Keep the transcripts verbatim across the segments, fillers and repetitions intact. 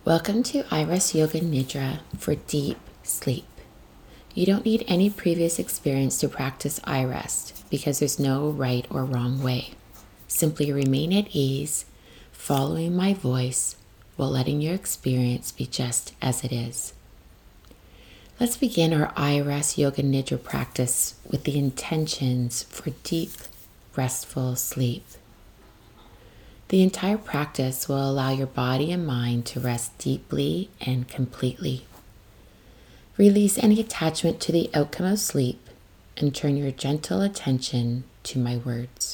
Welcome to Iris Yoga Nidra for deep sleep. You don't need any previous experience to practice iRest because there's no right or wrong way. Simply remain at ease, following my voice while letting your experience be just as it is. Let's begin our iRest Yoga Nidra practice with the intentions for deep, restful sleep. The entire practice will allow your body and mind to rest deeply and completely. Release any attachment to the outcome of sleep and turn your gentle attention to my words.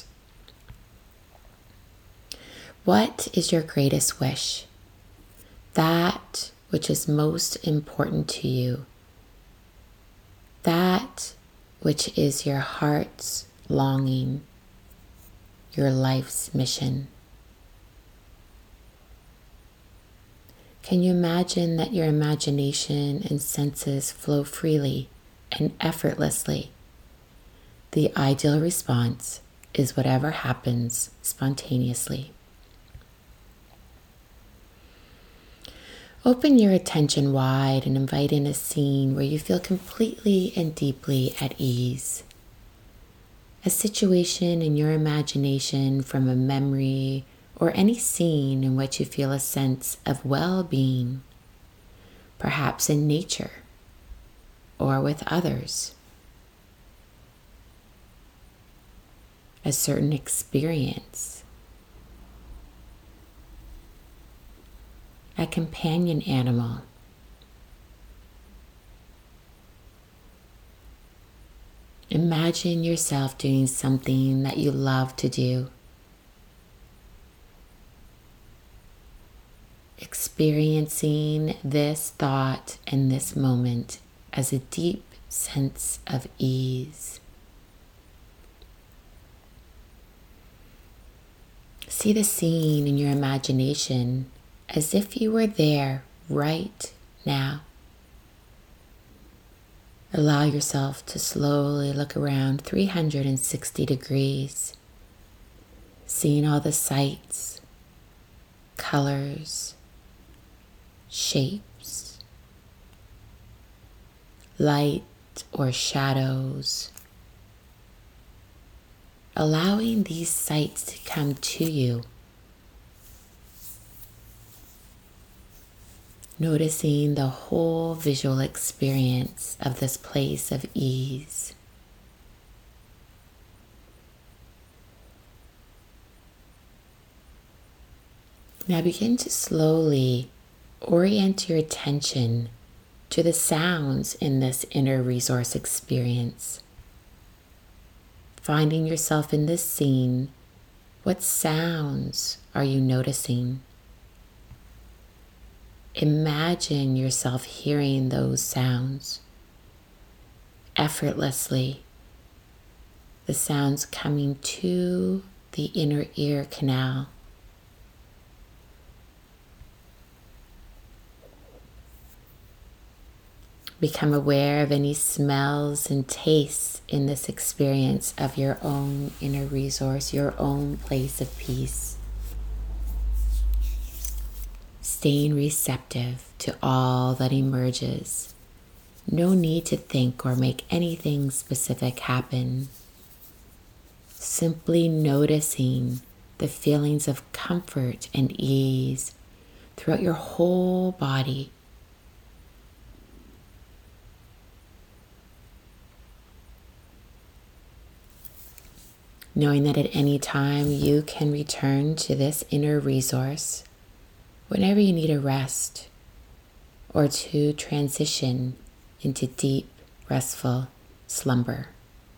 What is your greatest wish? That which is most important to you. That which is your heart's longing, your life's mission. Can you imagine that your imagination and senses flow freely and effortlessly? The ideal response is whatever happens spontaneously. Open your attention wide and invite in a scene where you feel completely and deeply at ease. A situation in your imagination from a memory or any scene in which you feel a sense of well-being, perhaps in nature or with others. A certain experience. A companion animal. Imagine yourself doing something that you love to do. Experiencing this thought and this moment as a deep sense of ease. See the scene in your imagination as if you were there right now. Allow yourself to slowly look around three hundred sixty degrees, seeing all the sights, colors, shapes, light or shadows, allowing these sights to come to you, noticing the whole visual experience of this place of ease. Now begin to slowly orient your attention to the sounds in this inner resource experience. Finding yourself in this scene, what sounds are you noticing? Imagine yourself hearing those sounds effortlessly, the sounds coming to the inner ear canal. Become aware of any smells and tastes in this experience of your own inner resource, your own place of peace. Staying receptive to all that emerges. No need to think or make anything specific happen. Simply noticing the feelings of comfort and ease throughout your whole body. Knowing that at any time you can return to this inner resource whenever you need a rest or to transition into deep, restful slumber.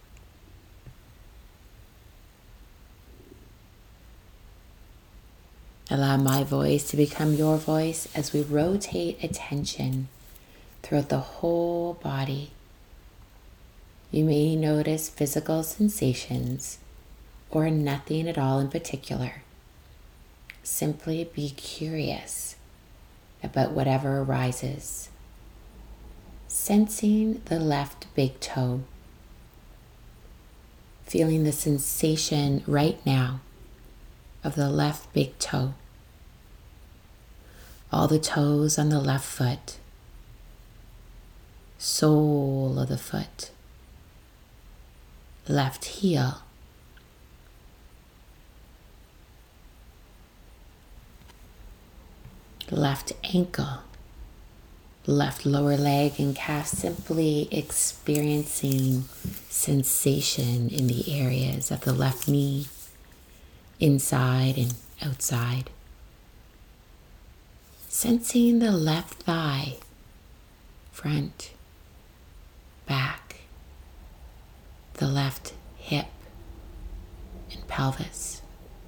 Allow my voice to become your voice as we rotate attention throughout the whole body. You may notice physical sensations or nothing at all in particular. Simply be curious about whatever arises. Sensing the left big toe. Feeling the sensation right now of the left big toe. all the toes on the left foot, sole of the foot, left heel, left ankle, left lower leg and calf, simply experiencing sensation in the areas of the left knee, inside and outside. Sensing the left thigh, front, back, the left hip and pelvis.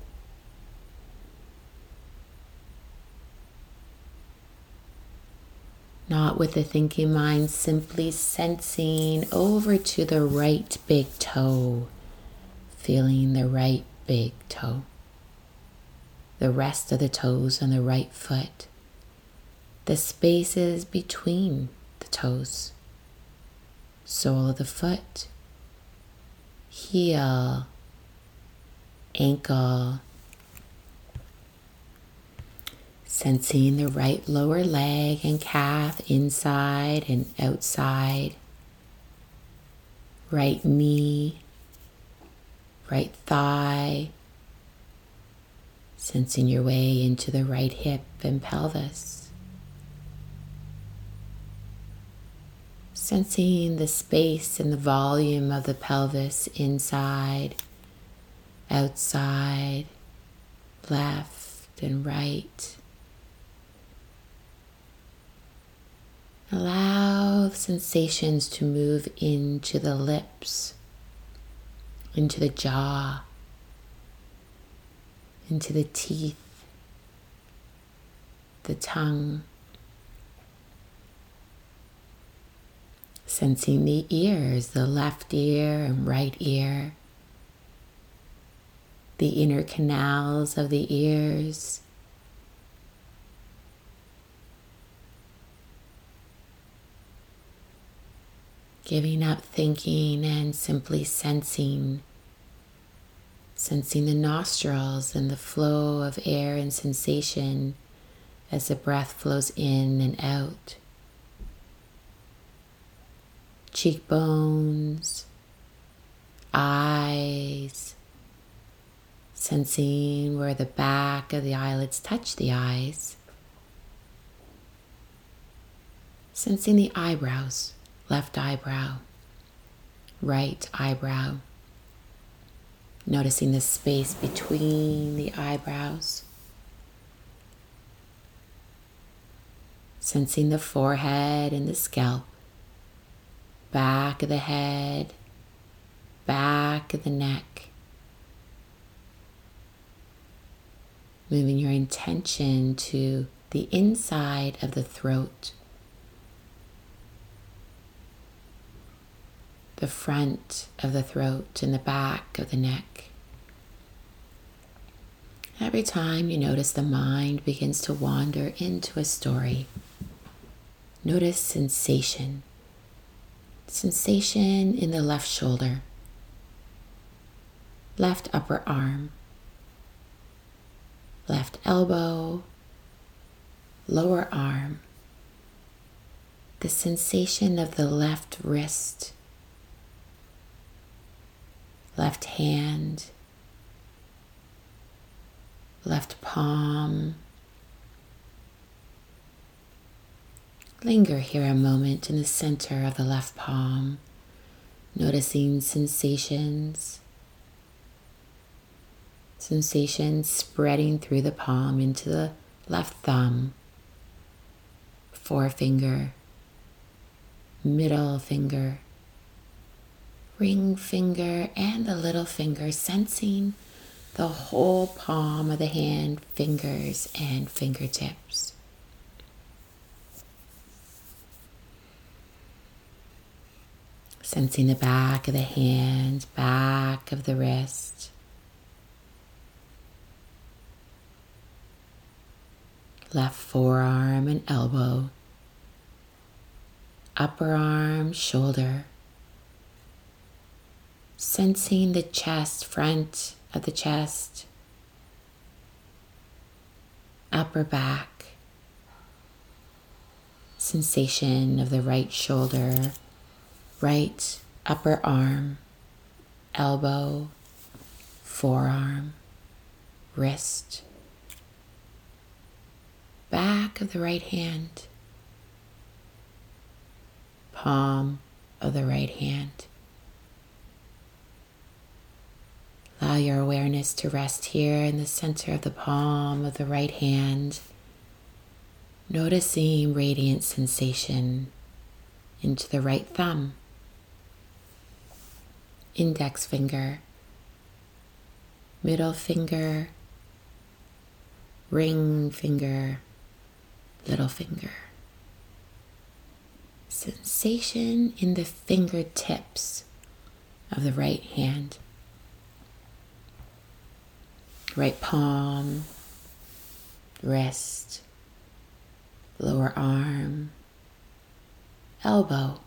Not with the thinking mind, simply sensing over to the right big toe, feeling the right big toe, the rest of the toes on the right foot, the spaces between the toes, sole of the foot, heel, ankle, sensing the right lower leg and calf inside and outside, right knee, right thigh, sensing your way into the right hip and pelvis, sensing the space and the volume of the pelvis inside, outside, left and right. Allow sensations to move into the lips, into the jaw, into the teeth, the tongue. Sensing the ears, the left ear and right ear, the inner canals of the ears, giving up thinking and simply sensing, sensing the nostrils and the flow of air and sensation as the breath flows in and out. Cheekbones, eyes, sensing where the back of the eyelids touch the eyes, sensing the eyebrows, left eyebrow, right eyebrow, noticing the space between the eyebrows, sensing the forehead and the scalp, back of the head, back of the neck. Moving your intention to the inside of the throat, the front of the throat and the back of the neck. Every time you notice the mind begins to wander into a story, notice sensation. Sensation in the left shoulder, left upper arm, left elbow, lower arm, the sensation of the left wrist, left hand, left palm. Linger here a moment in the center of the left palm, noticing sensations, sensations spreading through the palm into the left thumb, forefinger, middle finger, ring finger, and the little finger, sensing the whole palm of the hand, fingers, and fingertips. Sensing the back of the hand, back of the wrist. Left forearm and elbow. Upper arm, shoulder. Sensing the chest, front of the chest. Upper back. sensation of the right shoulder, right upper arm, elbow, forearm, wrist, back of the right hand, palm of the right hand. Allow your awareness to rest here in the center of the palm of the right hand, noticing radiant sensation into the right thumb, index finger, middle finger, ring finger, little finger. Sensation in the fingertips of the right hand, right palm, wrist, lower arm, elbow.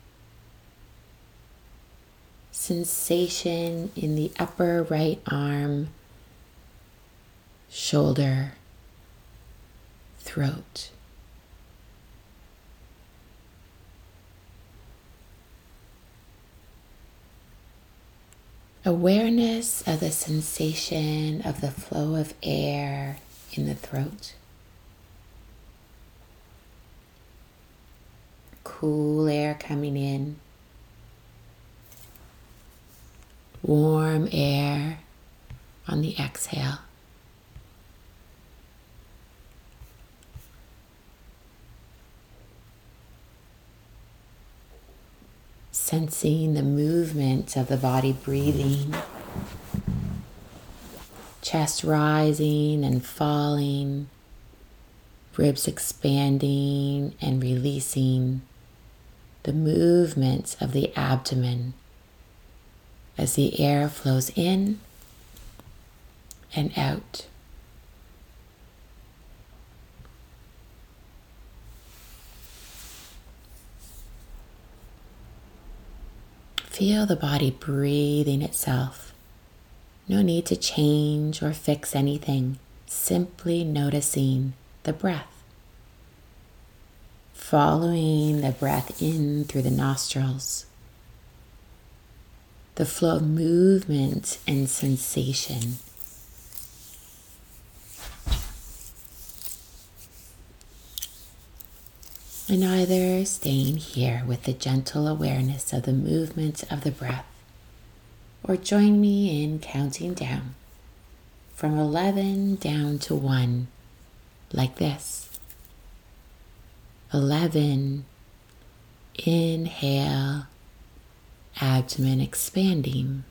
Sensation in the upper right arm, shoulder, throat. Awareness of the sensation of the flow of air in the throat. Cool air coming in. Warm air on the exhale. Sensing the movement of the body breathing, chest rising and falling, ribs expanding and releasing, the movement of the abdomen as the air flows in and out. Feel the body breathing itself. No need to change or fix anything. Simply noticing the breath. Following the breath in through the nostrils. The flow of movement and sensation. And either staying here with the gentle awareness of the movement of the breath, or join me in counting down from eleven down to one, like this. eleven, inhale, abdomen expanding.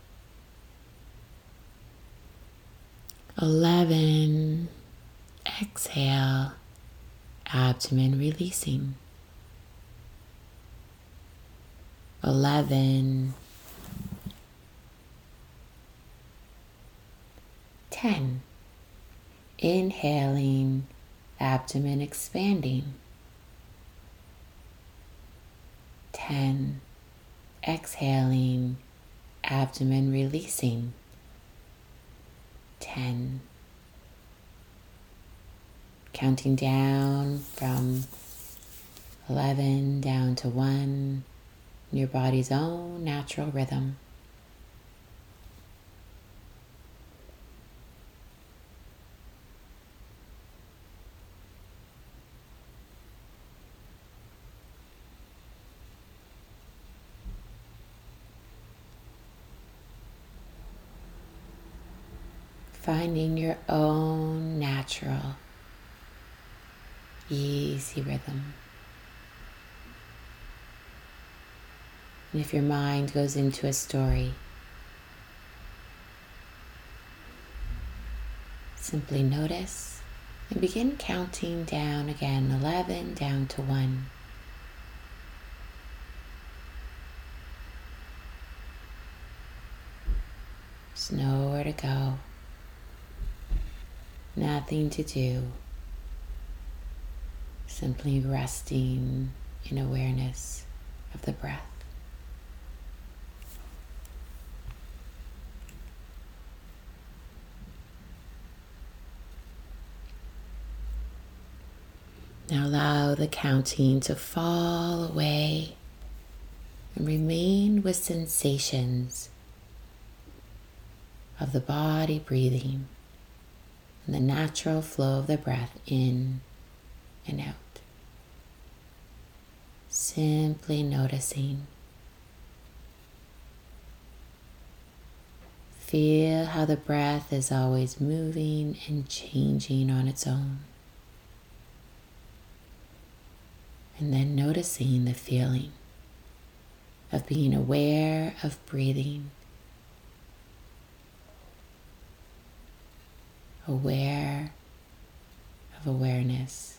eleven, exhale, abdomen releasing. eleven, ten, inhaling, abdomen expanding. ten, exhaling, abdomen releasing. ten. Counting down from eleven down to one in your body's own natural rhythm. Finding your own natural, easy rhythm. And if your mind goes into a story, simply notice and begin counting down again, eleven down to one. There's nowhere to go. Nothing to do, simply resting in awareness of the breath. Now allow the counting to fall away and remain with sensations of the body breathing and the natural flow of the breath in and out. Simply noticing. Feel how the breath is always moving and changing on its own. And then noticing the feeling of being aware of breathing, aware of awareness.